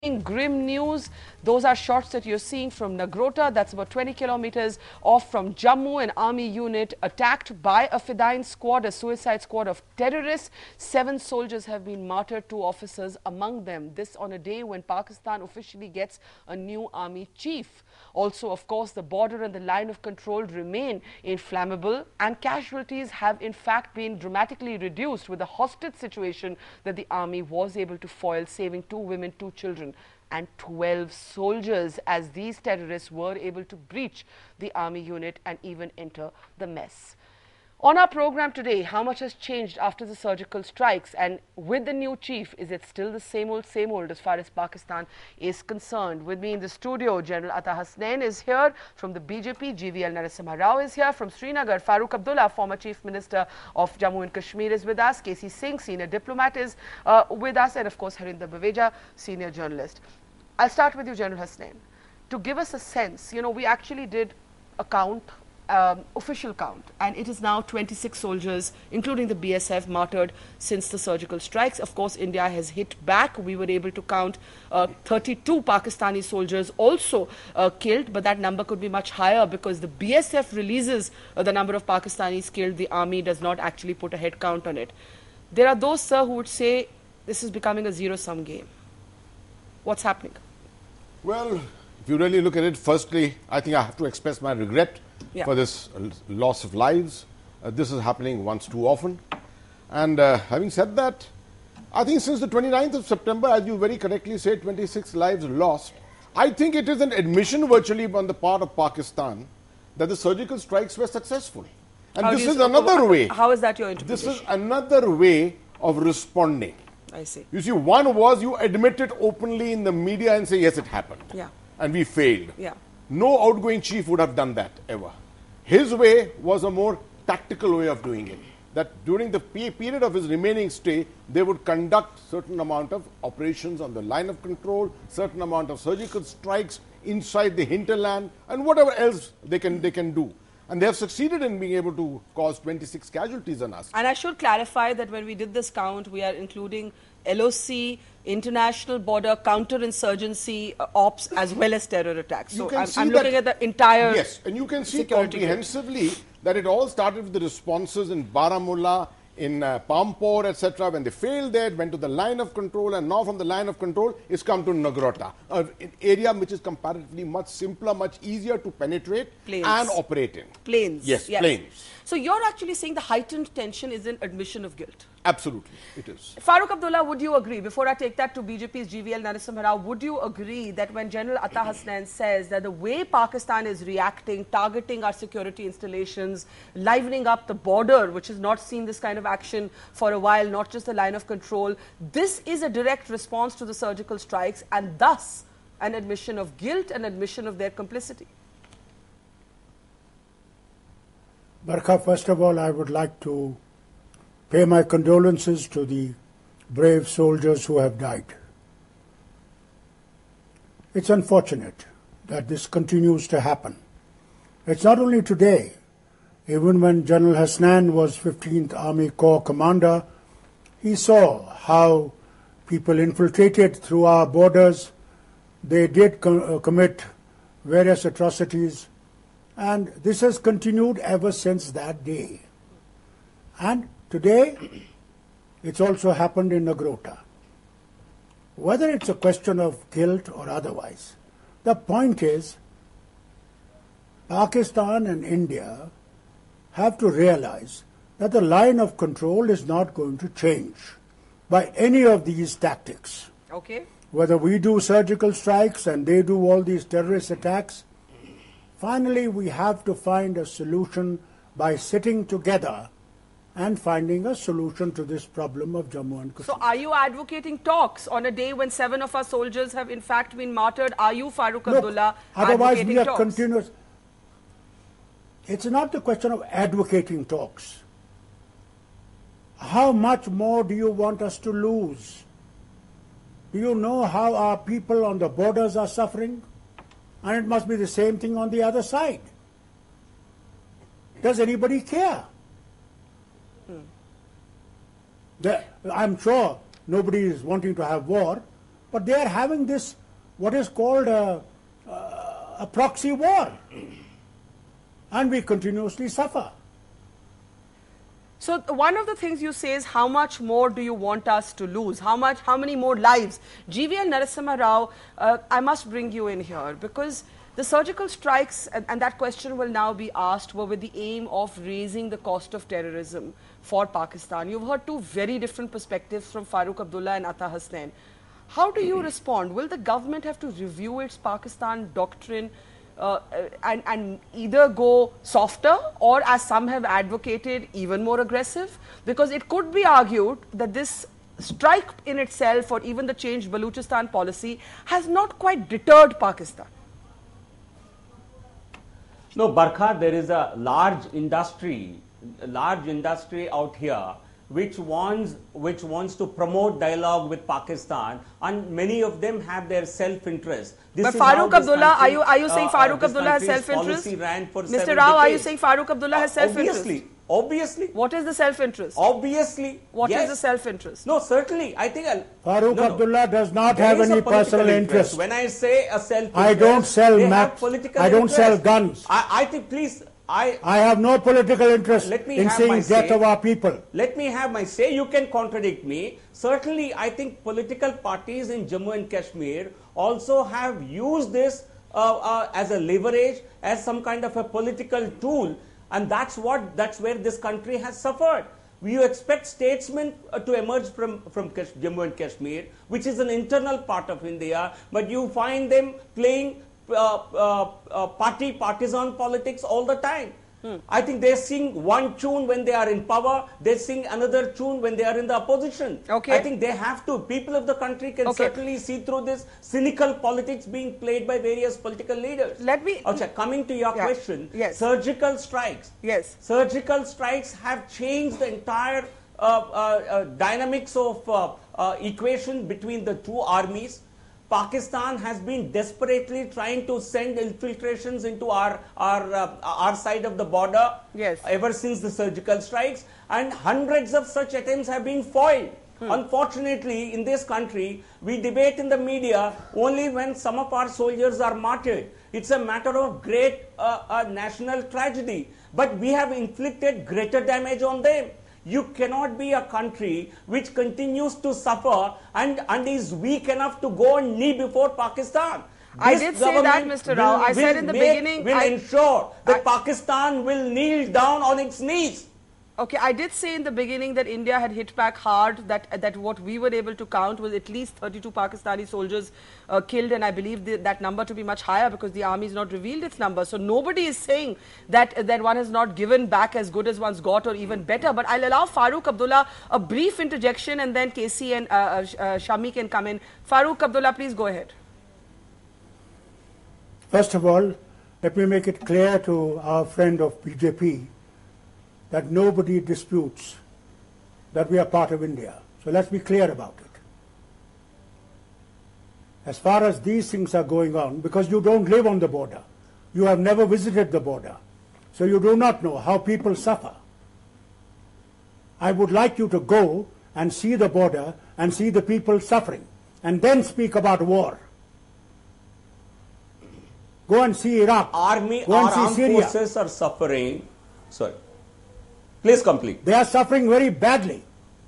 Grim news. Those are shots that you're seeing from Nagrota. That's about 20 kilometers off from Jammu. An army unit attacked by a Fedayeen squad, a suicide squad of terrorists. 7 soldiers have been martyred, 2 officers among them. This on a day when Pakistan officially gets a new army chief. Also, of course, the border and the line of control remain inflammable, and casualties have in fact been dramatically reduced with the hostage situation that the army was able to foil, saving 2 women, 2 children and 12 soldiers as these terrorists were able to breach the army unit and even enter the mess. On our program today, how much has changed after the surgical strikes, and with the new chief, is it still the same old as far as Pakistan is concerned? With me in the studio, General Ata Hasnain is here from the BJP, GVL Narasimha Rao is here from Srinagar, Farooq Abdullah, former Chief Minister of Jammu and Kashmir is with us, KC Singh, senior diplomat is with us, and of course Harinder Baveja, senior journalist. I'll start with you, General Hasnain. To give us a sense, we actually did a count, official count, and it is now 26 soldiers, including the BSF, martyred since the surgical strikes. Of course, India has hit back. We were able to count 32 Pakistani soldiers also killed, but that number could be much higher because the BSF releases the number of Pakistanis killed. The army does not actually put a head count on it. There are those, sir, who would say this is becoming a zero-sum game. What's happening? Well, if you really look at it, firstly, I think I have to express my regret for this loss of lives. This is happening once too often. And having said that, I think since the 29th of September, as you very correctly said, 26 lives lost. I think it is an admission virtually on the part of Pakistan that the surgical strikes were successful. And this is another way. How is that your interpretation? This is another way of responding. I see. You see, one was you admit it openly in the media and say, yes, it happened. Yeah. And we failed. Yeah. No outgoing chief would have done that ever. His way was a more tactical way of doing it. That during the period of his remaining stay, they would conduct certain amount of operations on the line of control, certain amount of surgical strikes inside the hinterland, and whatever else they can do. And they have succeeded in being able to cause 26 casualties on us. And I should clarify that when we did this count, we are including LOC, international border, counterinsurgency ops, as well as terror attacks. So I'm looking at the entire. Yes, and you can see comprehensively that it all started with the responses in Baramulla, in Pampore, etc. When they failed there, it went to the line of control, and now from the line of control, it's come to Nagrota, an area which is comparatively much simpler, much easier to penetrate and operate in. Plains. Yes, plains. So you're actually saying the heightened tension is an admission of guilt? Absolutely, it is. Farooq Abdullah, would you agree, before I take that to BJP's GVL Narasimha Rao, would you agree that when General Ata Hasnain says that the way Pakistan is reacting, targeting our security installations, livening up the border, which has not seen this kind of action for a while, not just the line of control, this is a direct response to the surgical strikes and thus an admission of guilt, an admission of their complicity? Barkha, first of all, I would like to pay my condolences to the brave soldiers who have died. It's unfortunate that this continues to happen. It's not only today. Even when General Hasnain was 15th Army Corps commander, he saw how people infiltrated through our borders. They did commit various atrocities, and this has continued ever since that day. And today, it's also happened in Nagrota. Whether it's a question of guilt or otherwise, the point is Pakistan and India have to realize that the line of control is not going to change by any of these tactics. Okay. Whether we do surgical strikes and they do all these terrorist attacks, finally we have to find a solution by sitting together and finding a solution to this problem of Jammu and Kashmir. So are you advocating talks on a day when 7 of our soldiers have in fact been martyred? Are you, Farooq Abdullah, otherwise we are talks? Continuous. It's not the question of advocating talks. How much more do you want us to lose? Do you know how our people on the borders are suffering? And it must be the same thing on the other side. Does anybody care? I'm sure nobody is wanting to have war, But they are having this, what is called a proxy war. And we continuously suffer. So one of the things you say is, how much more do you want us to lose? How many more lives? GVL Narasimha Rao, I must bring you in here, because the surgical strikes, and that question will now be asked, were with the aim of raising the cost of terrorism for Pakistan. You've heard two very different perspectives from Farooq Abdullah and Ata Hasnain. How do you respond? Will the government have to review its Pakistan doctrine and either go softer, or, as some have advocated, even more aggressive? Because it could be argued that this strike in itself, or even the changed Baluchistan policy, has not quite deterred Pakistan. No, Barkha, there is a large industry out here which wants to promote dialogue with Pakistan, and many of them have their self-interest. But Farooq Abdullah, are you saying Farooq Abdullah has self-interest? Mr. Rao, are you saying Farooq Abdullah has self-interest? Obviously. What is the self-interest? Obviously. What is the self-interest? No, certainly. I think Farooq Abdullah does not have any personal interest. When I say a self-interest, I don't sell maps. I don't sell guns. I think, please, I have no political interest in seeing death of our people. Let me have my say. You can contradict me. Certainly, I think political parties in Jammu and Kashmir also have used this as a leverage, as some kind of a political tool, and that's where this country has suffered. You expect statesmen to emerge from Jammu and Kashmir, which is an internal part of India, but you find them playing partisan politics all the time. I think they sing one tune when they are in power, they sing another tune when they are in the opposition. Okay. I think they have to. People of the country can certainly see through this cynical politics being played by various political leaders. Coming to your question, surgical strikes. Yes. Surgical strikes have changed the entire dynamics of equation between the two armies. Pakistan has been desperately trying to send infiltrations into our side of the border ever since the surgical strikes, and hundreds of such attempts have been foiled. Unfortunately, in this country, we debate in the media only when some of our soldiers are martyred. It's a matter of great national tragedy, but we have inflicted greater damage on them. You cannot be a country which continues to suffer and is weak enough to go on knee before Pakistan. I did say that, Mr. Rao. I said in the beginning, will ensure that Pakistan will kneel down on its knees. Okay, I did say in the beginning that India had hit back hard, that what we were able to count was at least 32 Pakistani soldiers killed, and I believe that number to be much higher because the army has not revealed its number. So nobody is saying that one has not given back as good as one's got or even better. But I'll allow Farooq Abdullah a brief interjection, and then KC and Shami can come in. Farooq Abdullah, please go ahead. First of all, let me make it clear to our friend of BJP that nobody disputes that we are part of India. So let's be clear about it. As far as these things are going on, because you don't live on the border, you have never visited the border, so you do not know how people suffer. I would like you to go and see the border and see the people suffering, and then speak about war. Go and see Iraq. Go and see armed Syria. Forces are suffering. Sorry. Please complete. They are suffering very badly.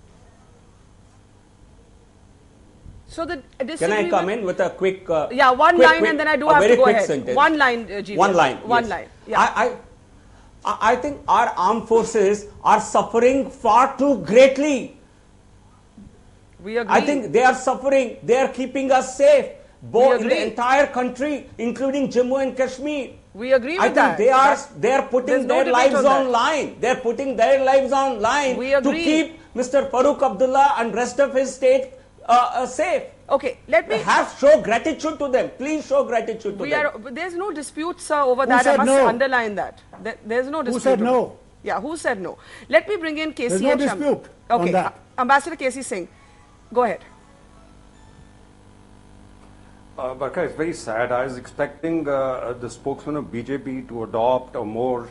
So the Can I come in with a quick... one line and then I do have to go ahead. Sentence. One line, GVL. One line. One yes. line. Yeah. I think our armed forces are suffering far too greatly. We agree. I think they are suffering. They are keeping us safe. Both in the entire country, including Jammu and Kashmir. We agree with that. I think they are putting their lives on line. They are putting their lives on line to keep Mr. Farooq Abdullah and rest of his state safe. Okay, let me show gratitude to them. Please show gratitude to them. There's no dispute, sir, over that. I must underline that. There's no dispute. Who said no? Yeah, who said no? Let me bring in KC. There's no dispute on that. Ambassador KC Singh, go ahead. Barkha, it's very sad. I was expecting the spokesman of BJP to adopt a more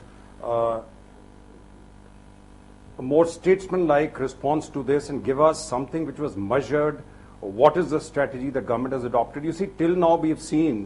statesman-like response to this and give us something which was measured, what is the strategy the government has adopted. You see, till now we have seen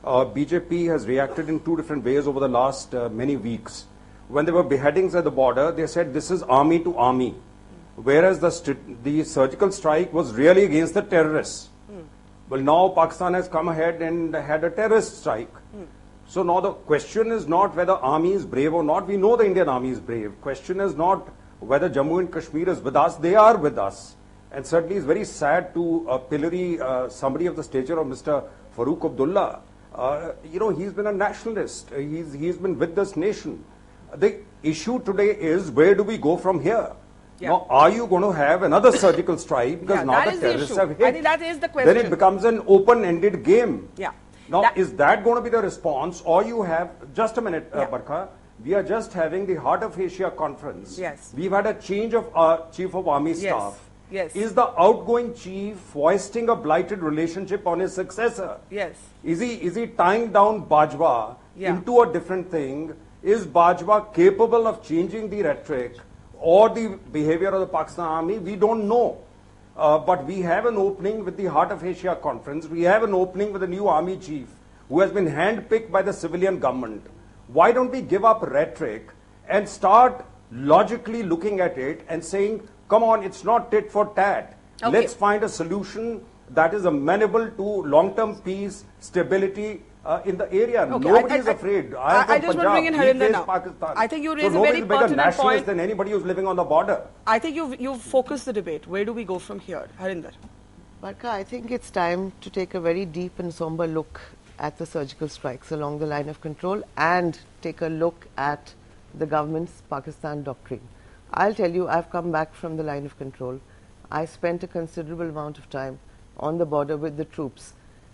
BJP has reacted in two different ways over the last many weeks. When there were beheadings at the border, they said this is army to army, whereas the surgical strike was really against the terrorists. Well, now Pakistan has come ahead and had a terrorist strike. So now the question is not whether army is brave or not. We know the Indian army is brave. Question is not whether Jammu and Kashmir is with us. They are with us. And certainly it's very sad to pillory somebody of the stature of Mr. Farooq Abdullah. You know, he's been a nationalist. He's been with this nation. The issue today is, where do we go from here? Yeah. Now, are you going to have another surgical strike? Because now the terrorists have hit. I think that is the question. Then it becomes an open-ended game. Yeah. Now, is that going to be the response? Or you have, just a minute, Barkha, we are just having the Heart of Asia conference. Yes. We've had a change of Chief of Army Staff. Yes. Is the outgoing chief foisting a blighted relationship on his successor? Yes. Is he tying down Bajwa into a different thing? Is Bajwa capable of changing the rhetoric or the behavior of the Pakistan army? We don't know. But we have an opening with the Heart of Asia conference. We have an opening with the new army chief who has been handpicked by the civilian government. Why don't we give up rhetoric and start logically looking at it and saying, come on, it's not tit for tat. Okay. Let's find a solution that is amenable to long-term peace, stability in the area. Okay. Nobody is afraid. I just want to bring in Harinder now. Pakistan. I think you raise so a very nobody's bigger pertinent nationalist point. than anybody who's living on the border. I think you've focused the debate. Where do we go from here? Harinder. Barkha, I think it's time to take a very deep and somber look at the surgical strikes along the line of control and take a look at the government's Pakistan doctrine. I'll tell you, I've come back from the line of control. I spent a considerable amount of time on the border with the troops.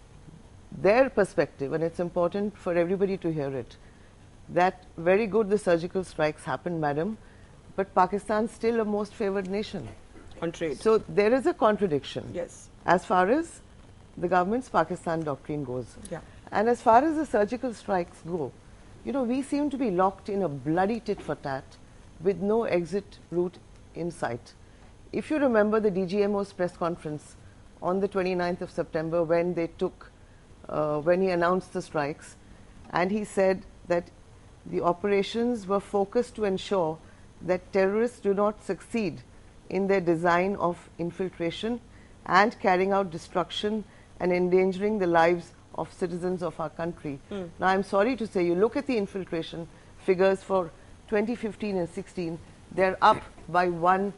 Their perspective, and it's important for everybody to hear it, that very good the surgical strikes happened, madam, but Pakistan's still a most favored nation. On trade. So there is a contradiction. Yes. As far as the government's Pakistan doctrine goes. Yeah. And as far as the surgical strikes go, you know, we seem to be locked in a bloody tit for tat with no exit route in sight. If you remember the DGMO's press conference on the 29th of September when they took, when he announced the strikes, and he said that the operations were focused to ensure that terrorists do not succeed in their design of infiltration and carrying out destruction and endangering the lives of citizens of our country. Now, I'm sorry to say, you look at the infiltration figures for 2015 and 16, they're up by 100%.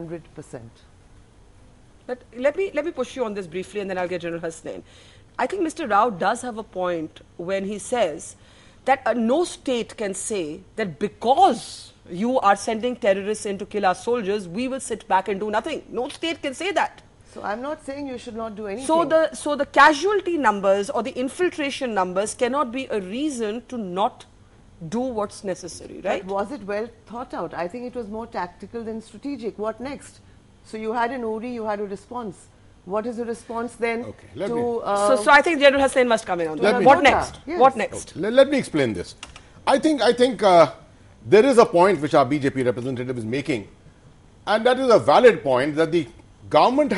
But let me push you on this briefly, and then I'll get General Hasnain. I think Mr. Rao does have a point when he says that no state can say that because you are sending terrorists in to kill our soldiers, we will sit back and do nothing. No state can say that. So I'm not saying you should not do anything. So the casualty numbers or the infiltration numbers cannot be a reason to not do what's necessary, right? But was it well thought out? I think it was more tactical than strategic. What next? So you had an URI, you had a response. What is the response then to... So I think General Hasnain must come in on that. What next? Yes. What next? Okay. Let me explain this. I think there is a point which our BJP representative is making, and that is a valid point, that the government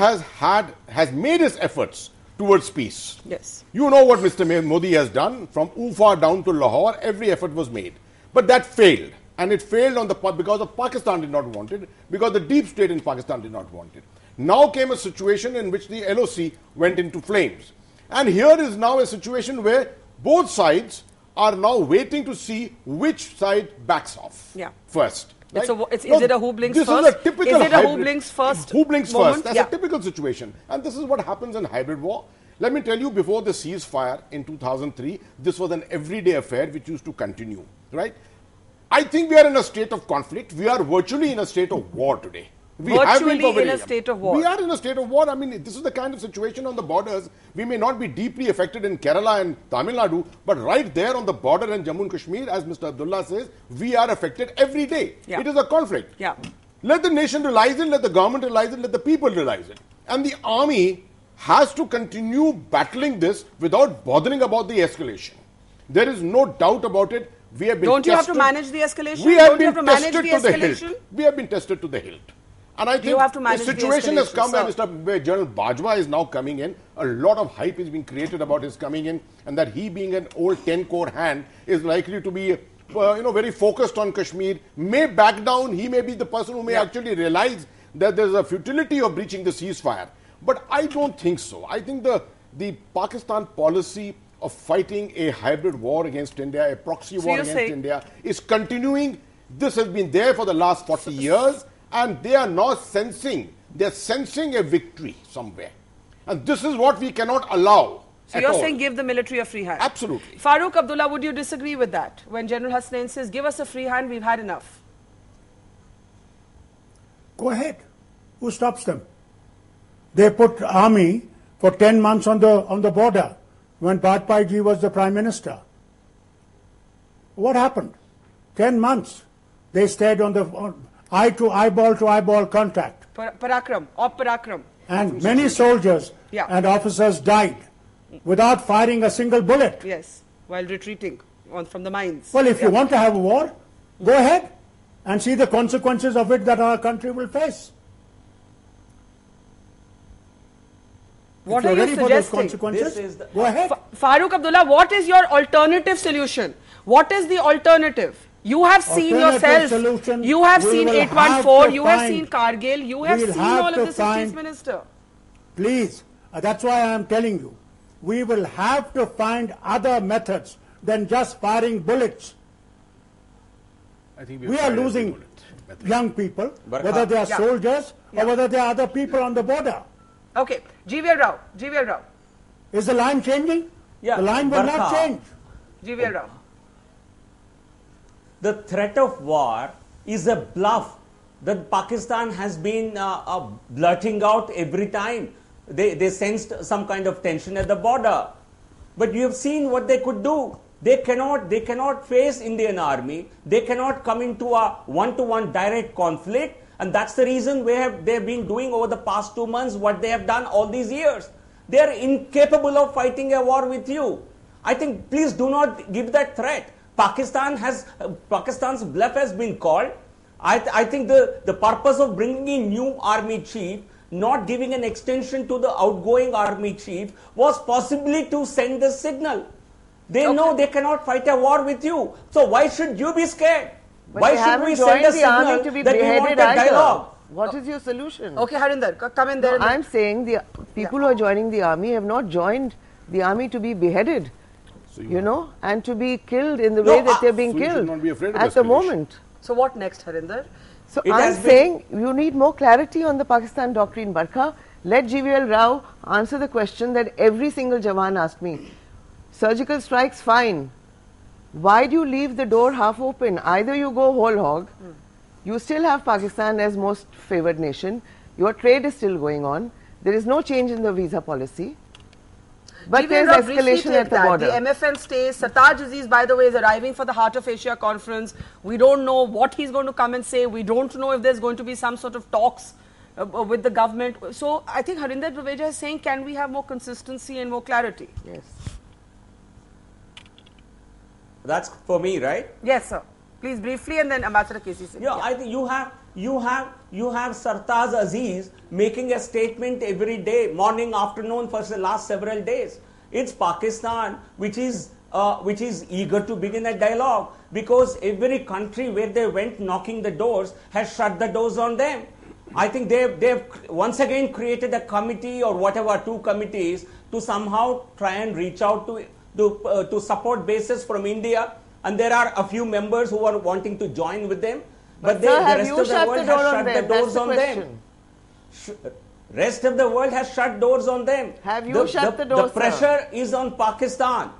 has made its efforts towards peace. Yes. You know what Mr. Modi has done from Ufa down to Lahore. Every effort was made, but that failed, and it failed because of Pakistan did not want it, because the deep state in Pakistan did not want it. Now came a situation in which the LOC went into flames, and here is now a situation where both sides are now waiting to see which side backs off first. Right? Is it a who blinks this first? Is a typical is it a hybrid, who blinks first? Who blinks moment? first? That's a typical situation. And this is what happens in hybrid war. Let me tell you, before the ceasefire in 2003, this was an everyday affair which used to continue. Right? I think we are in a state of conflict. We are virtually in a state of war today. We virtually in a state of war. We are in a state of war. I mean, this is the kind of situation on the borders. We may not be deeply affected in Kerala and Tamil Nadu, but right there on the border in Jammu and Kashmir, as Mr. Abdullah says, we are affected every day. Yeah. It is a conflict. Yeah. Let the nation realize it, let the government realize it, let the people realize it. And the army has to continue battling this without bothering about the escalation. There is no doubt about it. We have been Don't you have to manage the escalation? We have Don't you been have to manage tested the to the escalation? hilt. We have been tested to the hilt. And I think you have to the manage situation has come where sir. Mr. General Bajwa is now coming in. A lot of hype is being created about his coming in, and that he being an old 10-core hand is likely to be very focused on Kashmir, may back down. He may be the person who may actually realize that there's a futility of breaching the ceasefire. But I don't think so. I think the Pakistan policy of fighting a hybrid war against India, a proxy war against India, is continuing. This has been there for the last 40 years, and they are now sensing a victory somewhere. And this is what we cannot allow. So you're saying give the military a free hand? Absolutely. Farooq Abdullah, would you disagree with that? When General Hasnain says, give us a free hand, we've had enough. Go ahead. Who stops them? They put army for 10 months on the border when Bajpai ji was the Prime Minister. What happened? 10 months. They stayed on the eyeball contact. Parakram. And many soldiers and officers died without firing a single bullet. Yes, while retreating from the mines. Well, if you want to have a war, go ahead and see the consequences of it that our country will face. What are you suggesting? Go ahead. Farooq Abdullah, what is your alternative solution? What is the alternative? You have seen yourself, you have seen 814, you have seen Kargil, you have seen all of this as Chief Minister. Please, that's why I am telling you, we will have to find other methods than just firing bullets. I think we are losing young people, whether they are soldiers or whether they are other people on the border. Okay, GVL Rao. Is the line changing? Yeah. The line will not change. GVL Rao. The threat of war is a bluff that Pakistan has been blurting out every time they sensed some kind of tension at the border. But you have seen what they could do. They cannot face Indian army. They cannot come into a one-to-one direct conflict. And that's the reason they've been doing over the past 2 months what they have done all these years. They are incapable of fighting a war with you. I think please do not give that threat. Pakistan's bluff has been called. I think the purpose of bringing in new army chief, not giving an extension to the outgoing army chief, was possibly to send the signal. They know they cannot fight a war with you. So why should you be scared? But why should we send a signal to be that we want a dialogue? What is your solution? Okay, Harinder, come in there. No, I'm saying the people who are joining the army have not joined the army to be beheaded. So and to be killed in the way that they're being killed at the moment. So what next, Harinder? So I'm saying you need more clarity on the Pakistan doctrine, Barkha. Let GVL Rao answer the question that every single Jawan asked me. Surgical strikes, fine. Why do you leave the door half open? Either you go whole hog, you still have Pakistan as most favored nation, your trade is still going on, there is no change in the visa policy. But there is escalation at the border. The MFN stays. Sartaj Aziz, by the way, is arriving for the Heart of Asia conference. We don't know what he's going to come and say. We don't know if there's going to be some sort of talks with the government. So I think Harinder Draveja is saying, can we have more consistency and more clarity? Yes. That's for me, right? Yes, sir. Please briefly, and then Ambassador KC Singh. Yeah, I think you have Sartaj Aziz making a statement every day, morning, afternoon, for the last several days. It's Pakistan which is eager to begin a dialogue, because every country where they went knocking the doors has shut the doors on them. I think they've once again created a committee or whatever, 2 committees, to somehow try and reach out to support bases from India. And there are a few members who are wanting to join with them. But the rest of the world has shut the doors on them. Rest of the world has shut doors on them. Have you shut the doors? The pressure is on Pakistan.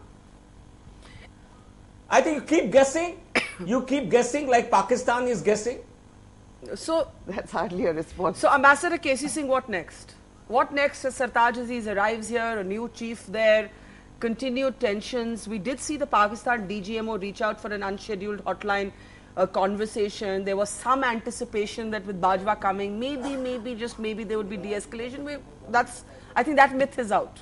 I think you keep guessing. You keep guessing like Pakistan is guessing. So that's hardly a response. So Ambassador KC Singh, what next? What next as Sartaj Aziz arrives here, a new chief there, continued tensions? We did see the Pakistan DGMO reach out for an unscheduled hotline conversation. There was some anticipation that with Bajwa coming, maybe, just maybe there would be de-escalation. I think that myth is out.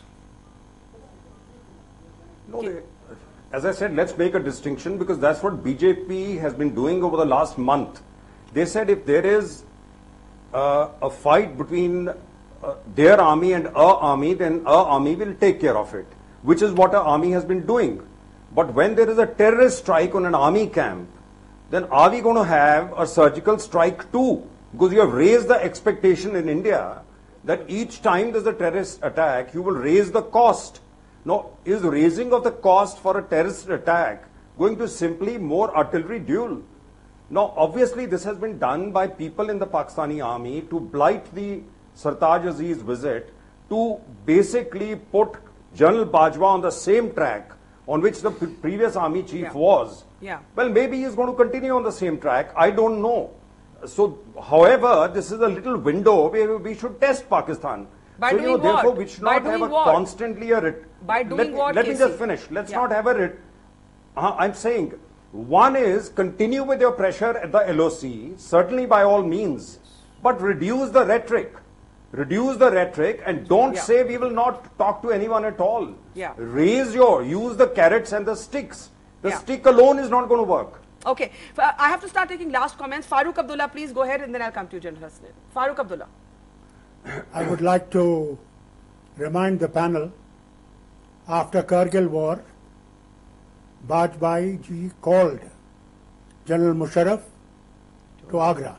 No, as I said, let's make a distinction, because that's what BJP has been doing over the last month. They said if there is a fight between their army and our army, then our army will take care of it, which is what our army has been doing. But when there is a terrorist strike on an army camp, then are we going to have a surgical strike too? Because you have raised the expectation in India that each time there's a terrorist attack, you will raise the cost. Now, is raising of the cost for a terrorist attack going to simply more artillery duel? Now, obviously, this has been done by people in the Pakistani army to blight the Sartaj Aziz visit, to basically put General Bajwa on the same track on which the previous army chief was. Well, maybe he's going to continue on the same track. I don't know. So, however, this is a little window where we should test Pakistan. By so, doing therefore, what? we should By not have doing a what? constantly a... By doing what, Let me KC? just finish. Let's not have a... I'm saying, one is continue with your pressure at the LOC, certainly by all means, but reduce the rhetoric. Reduce the rhetoric and don't say we will not talk to anyone at all. Use the carrots and the sticks. The stick alone is not going to work. Okay, I have to start taking last comments. Farooq Abdullah, please go ahead and then I'll come to you, General Hasnain. Farooq Abdullah. I would like to remind the panel, after Kargil war, Bajpai ji called General Musharraf to Agra.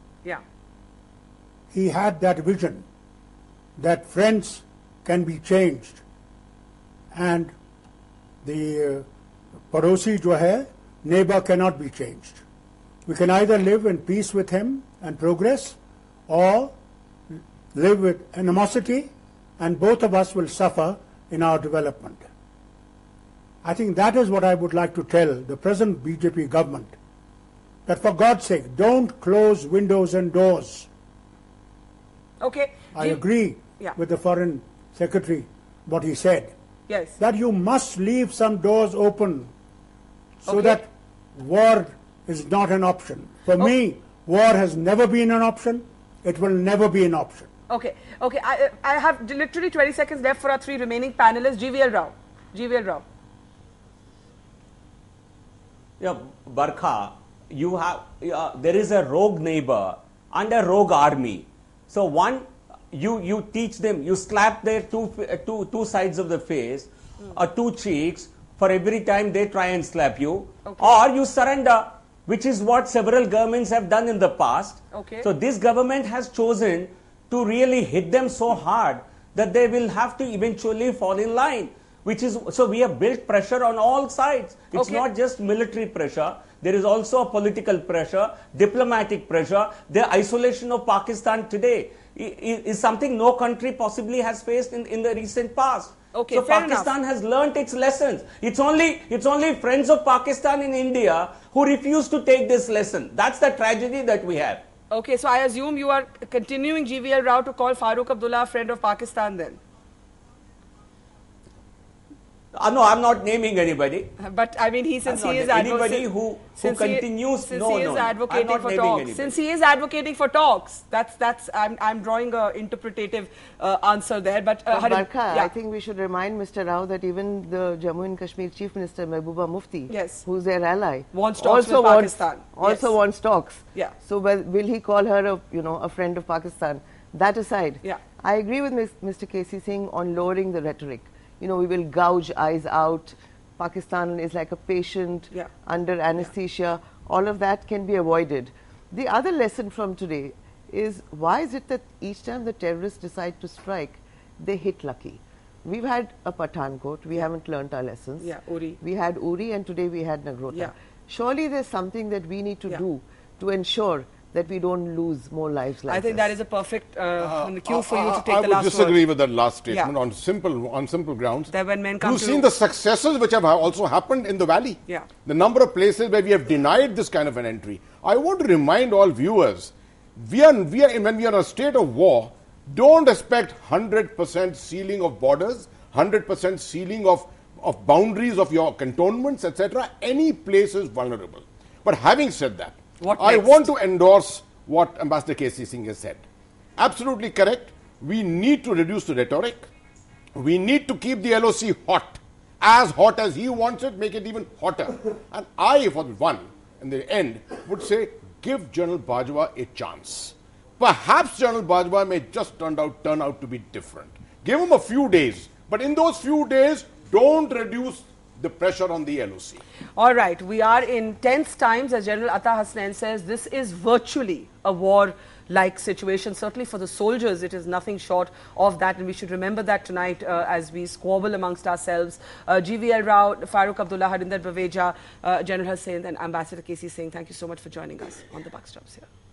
He had that vision that friends can be changed and the Parosi jo hai, neighbor cannot be changed. We can either live in peace with him and progress or live with animosity, and both of us will suffer in our development. I think that is what I would like to tell the present BJP government, that for God's sake, don't close windows and doors. Okay. I agree with the Foreign Secretary, what he said. Yes. That you must leave some doors open so that war is not an option. For me, war has never been an option. It will never be an option. Okay. Okay. I have literally 20 seconds left for our three remaining panelists. GVL Rao. GVL Rao. Yeah, Barkha, you have there is a rogue neighbor and a rogue army. So one, you teach them, you slap their two sides of the face or two cheeks for every time they try and slap you, or you surrender, which is what several governments have done in the past. So this government has chosen to really hit them so hard that they will have to eventually fall in line. So we have built pressure on all sides. It's not just military pressure. There is also a political pressure, diplomatic pressure. The isolation of Pakistan today is something no country possibly has faced in the recent past. So Pakistan has learnt its lessons. It's only friends of Pakistan in India who refuse to take this lesson. That's the tragedy that we have. Okay, so I assume you are continuing, GVL Rao, to call Farooq Abdullah a friend of Pakistan then? No, I'm not naming anybody. But I mean, since he is advocating for talks, I'm drawing a interpretative answer there. But Barkha, I think we should remind Mr. Rao that even the Jammu and Kashmir Chief Minister Mehbooba Mufti, who's their ally, wants talks with Pakistan. Wants talks. So will he call her a friend of Pakistan? That aside, I agree with Mr. KC Singh on lowering the rhetoric. We will gouge eyes out. Pakistan is like a patient under anesthesia. All of that can be avoided. The other lesson from today is, why is it that each time the terrorists decide to strike, they hit lucky? We've had a Pathankot. We haven't learnt our lessons. Uri. We had Uri, and today we had Nagrota. Surely there's something that we need to do to ensure that we don't lose more lives like this. I think that is a perfect cue for you to take the last word. I would disagree with that last statement on simple grounds. That when men come You've seen the successes which have also happened in the valley. The number of places where we have denied this kind of an entry. I want to remind all viewers, when we are in a state of war, don't expect 100% sealing of borders, 100% sealing of boundaries of your cantonments, etc. Any place is vulnerable. But having said that, I want to endorse what Ambassador KC Singh has said. Absolutely correct. We need to reduce the rhetoric. We need to keep the LOC hot. As hot as he wants it, make it even hotter. And I, for one, in the end, would say, give General Bajwa a chance. perhaps General Bajwa may just turn out to be different. Give him a few days, but in those few days, don't reduce the pressure on the LOC. All right, we are in tense times, as General Atta Hasnain says. This is virtually a war-like situation. Certainly for the soldiers, it is nothing short of that, and we should remember that tonight as we squabble amongst ourselves. GVL Rao, Farooq Abdullah, Harinder Baweja, General Hussain, and Ambassador KC Singh, thank you so much for joining us on the Buck Stops here.